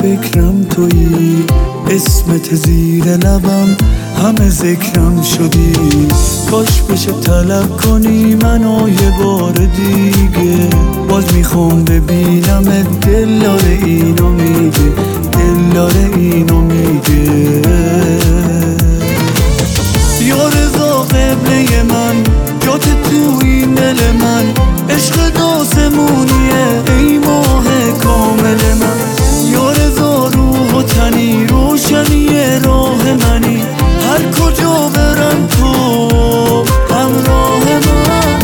فکرم تویی، اسمت زیر لبم همه ذکرم شدی. کاش بشه طلب کنی منو یه بار دیگه، باز میخوام ببینم دل داره اینو میگه، دل داره اینو میگه. یا رضا قبله من، جات تو این دل من، عشق داسمونیه ای ماه کامل من. یا رضا روح و تنی، روشنی راه منی، هر کجا برم تو همراه من.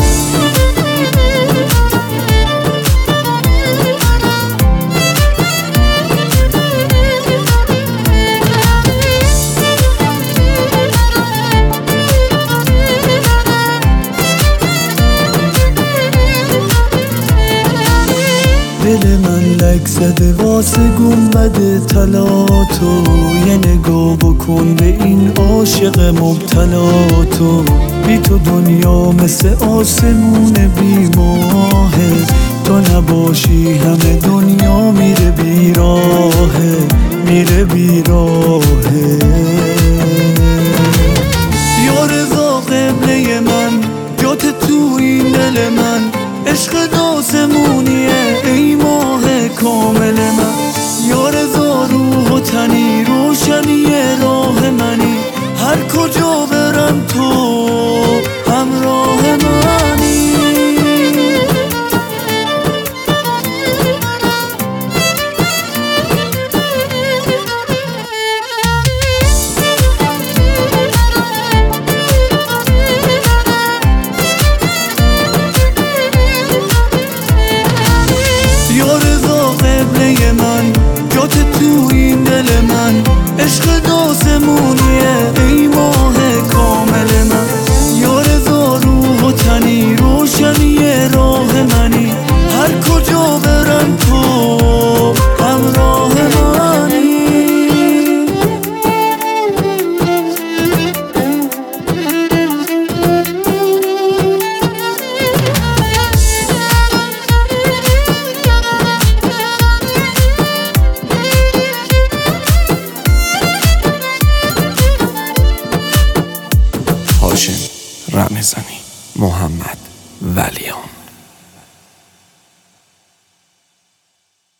دل من لک زده واسه گنبد طلاتو، یه نگاه بکن به این عاشق مبتلا تو. بی تو دنیا مثل آسمون بی ماهه، تو نباشی همه دنیا میره بیراهه.